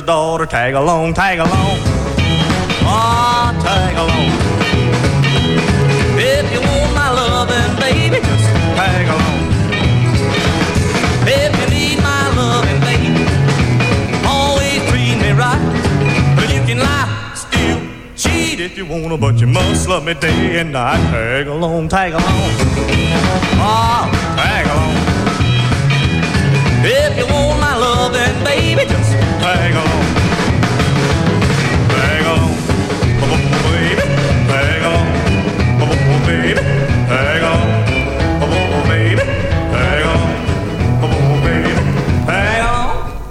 daughter, tag along, tag along. Ah, tag along. If you want my loving, baby, just tag along. If you need my loving, baby, always treat me right. But you can lie, steal, cheat if you wanna, but you must love me day and night. Tag along, tag along. Ah, tag along. If you want my loving, baby, just tag along. Tag along, baby, tag along, baby, tag along, baby, tag along, baby, tag along.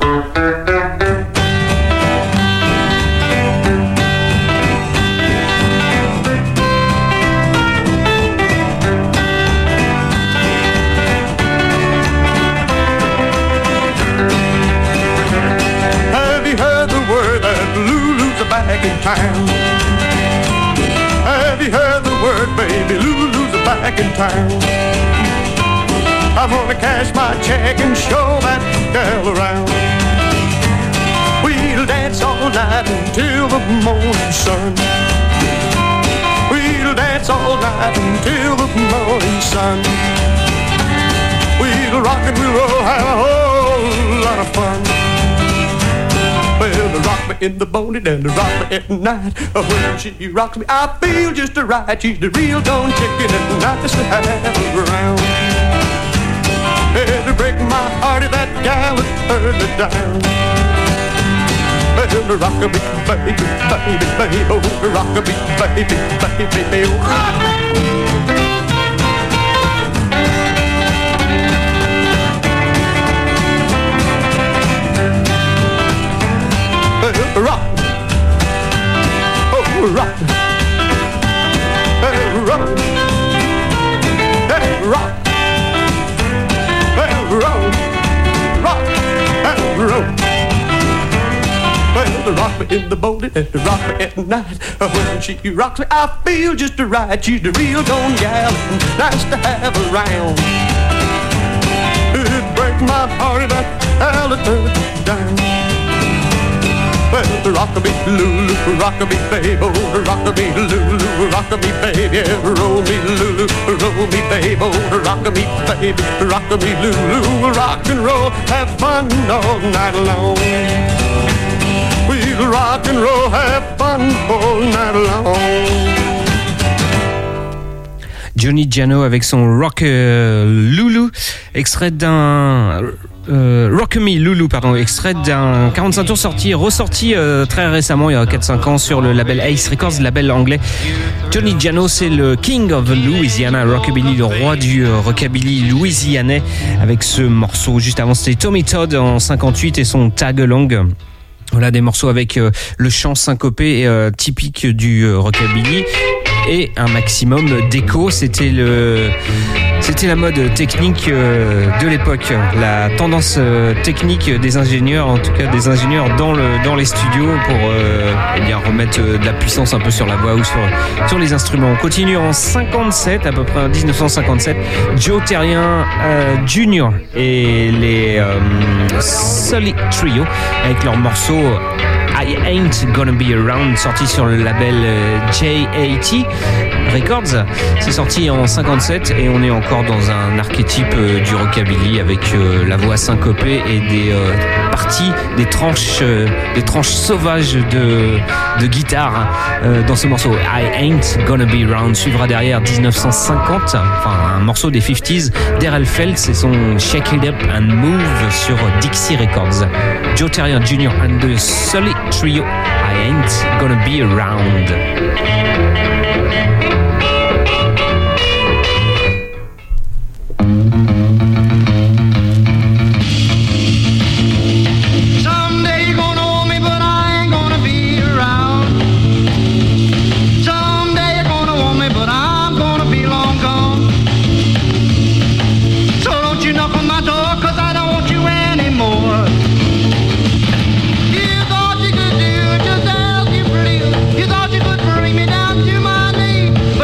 Back in town. Have you heard the word, baby? Lulu's back in town. I'm gonna cash my check and show that girl around. We'll dance all night until the morning sun. We'll dance all night until the morning sun. We'll rock and we'll roll, have a whole lot of fun. Well, rock me in the morning and rock me at night. When she rocks me, I feel just right. She's the real gone chicken and nice to have around. It'll break my heart if that gal would turn me down. Well, rock me, baby, baby, baby, oh, rock me, baby, baby, baby, oh, rock me. Rock, oh rock, hey rock, hey rock, hey rock, rock, hey rock. Well, rock me in the morning and rock me at night. When she rocks me, I feel just right. She's the real gone gal, nice to have around. It'd break my heart if I'll turn it down. Well, rock-a-me, Lulu, rock-a-me, babe, oh, rock-a-me, Lulu, rock-a-me, babe, yeah, roll me, Lulu, roll me, babe, oh, rock-a-me, babe, rock-a-me, Lulu, rock and roll, have fun all night long. We'll rock and roll, have fun all night long. Johnny Jano avec son Rock Lulu, extrait d'un Rock Me Lulu, pardon, extrait d'un 45 tours ressorti très récemment, il y a 4-5 ans, sur le label Ace Records, label anglais. Johnny Jano, c'est le King of Louisiana, Rockabilly, le roi du rockabilly louisianais, avec ce morceau. Juste avant, c'était Tommy Todd en 58 et son Tag Along. Voilà, des morceaux avec le chant syncopé typique du rockabilly et un maximum d'écho. C'était la mode technique de l'époque, la tendance technique des ingénieurs, en tout cas des ingénieurs dans les studios pour remettre de la puissance un peu sur la voix ou sur les instruments. On continue en 57, à peu près en 1957, Joe Terrien Jr. et les Sully Trio avec leur morceau I Ain't Gonna Be Around, sorti sur le label J80 Records. C'est sorti en 57 et on est encore dans un archétype du rockabilly avec la voix syncopée et des parties, des tranches sauvages de guitare dans ce morceau. I Ain't Gonna Be Around suivra derrière 1950, enfin un morceau des 50s, Darrell Feltz et son Shake It Up and Move sur Dixie Records. Joe Terrien Jr. and the Sully Trio, I Ain't Gonna Be Around. You thought you could bring me down to my knees.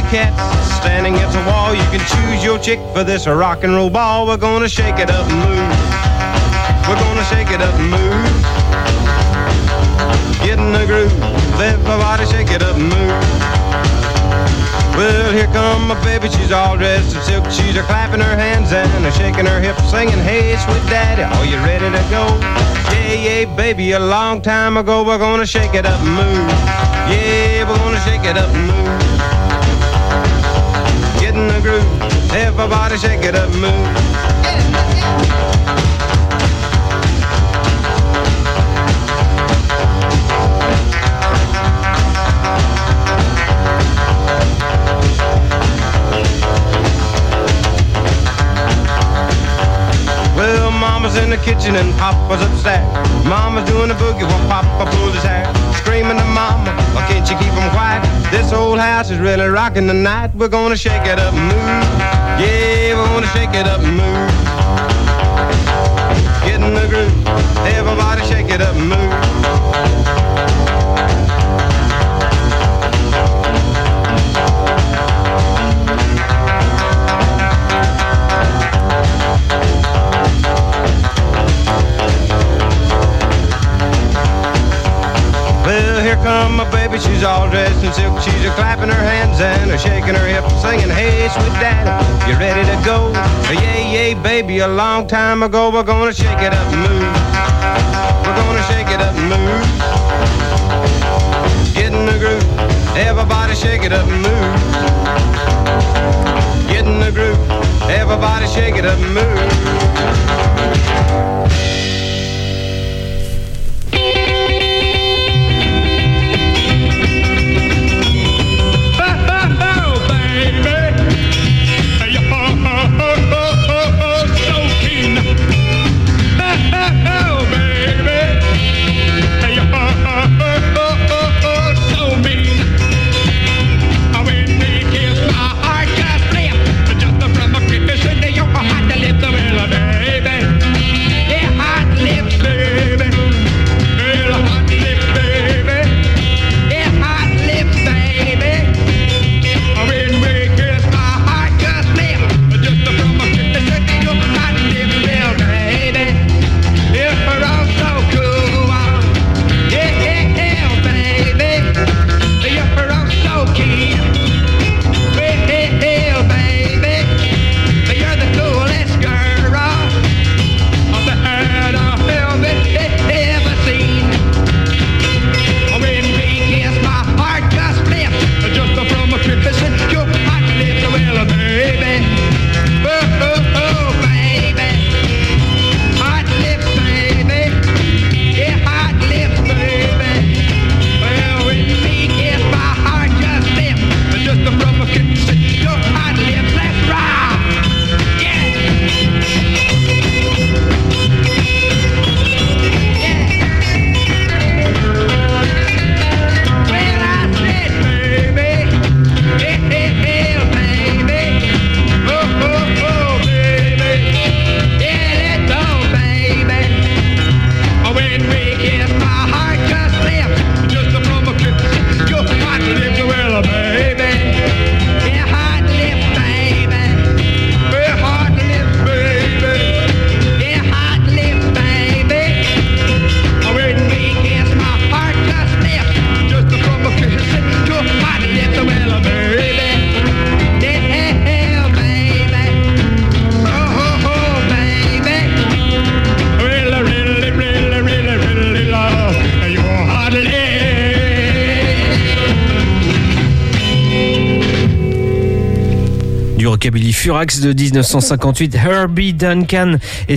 cats standing against the wall. You can choose your chick for this rock and roll ball. We're gonna shake it up and move. We're gonna shake it up and move. Get in the groove, everybody shake it up and move. Well, here come my baby, she's all dressed in silk. She's clapping her hands and shaking her hips, singing, hey, sweet daddy, are you ready to go? Yeah, yeah, baby, a long time ago, we're gonna shake it up and move. Yeah, we're gonna shake it up and move. Get in the groove, everybody shake it up and move. Well, Mama's in the kitchen and Papa's upstairs. Mama's doing a boogie while Papa pulls his hair. Screaming to Mama, why can't you keep him quiet? This old house is really rocking tonight. We're gonna shake it up and move. Yeah, we're gonna shake it up and move. Get in the groove, everybody shake it up and move. Well, here come my baby, she's all dressed in silk. She's clapping her hands and shaking her hips, singing, hey, sweet daddy, you ready to go? Yeah, yeah, baby, a long time ago, we're gonna shake it up and move. We're gonna shake it up and move. Get in the groove, everybody shake it up and move. Get in the groove, everybody shake it up and move. Rockabilly Furax de 1958, Herbie Duncan et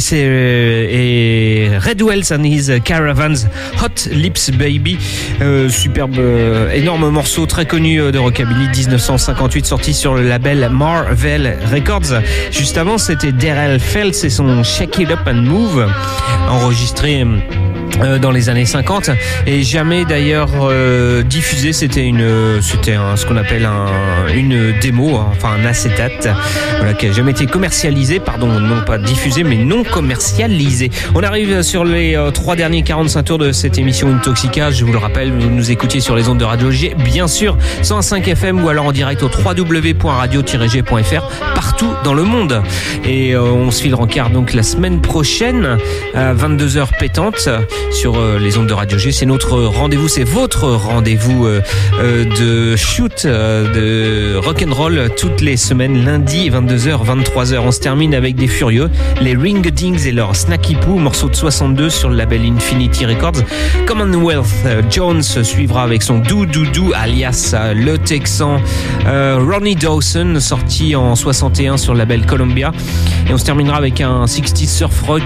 Red Wells and His Caravans, Hot Lips Baby, superbe, énorme morceau très connu de Rockabilly 1958, sorti sur le label Marvel Records. Juste avant, c'était Darrell Feltz et son Shake It Up and Move, enregistré dans les années 50 et jamais d'ailleurs diffusé. C'était ce qu'on appelle une démo, enfin un acétate, voilà, qui a jamais été commercialisé, non pas diffusé mais non commercialisé. On arrive sur les 3 derniers 45 tours de cette émission Intoxica. Je vous le rappelle, vous nous écoutiez sur les ondes de Radio G, bien sûr 105 FM ou alors en direct au www.radio-g.fr partout dans le monde. Et on se file rencard donc la semaine prochaine à 22h pétante sur les ondes de Radio G. C'est notre rendez-vous, c'est votre rendez-vous de shoot, de rock'n'roll toutes les semaines, lundi 22h, 23h. On se termine avec des furieux, les Ring-a-Dings et leur Snacky Poo, morceau de 62 sur le label Infinity Records. Commonwealth Jones suivra avec son Do Do Do alias le Texan. Ronnie Dawson, sorti en 61 sur le label Columbia. Et on se terminera avec un 60s surf rock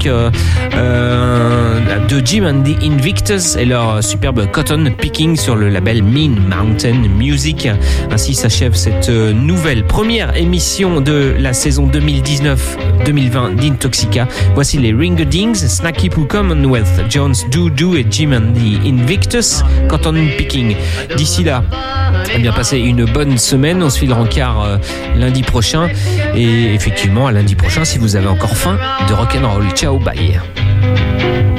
de Jim and the Invictus et leur superbe Cotton Picking sur le label Mean Mountain Music. Ainsi s'achève cette nouvelle première émission de la saison 2019-2020 d'Intoxica. Voici les Ring-a-Dings, Snacky Poo, Commonwealth Jones, Do Do et Jim and the Invictus, Cotton Picking. D'ici là, eh bien, passez une bonne semaine. On se file rencard lundi prochain. Et effectivement, à lundi prochain, si vous avez encore faim de rock'n'roll. Ciao, bye.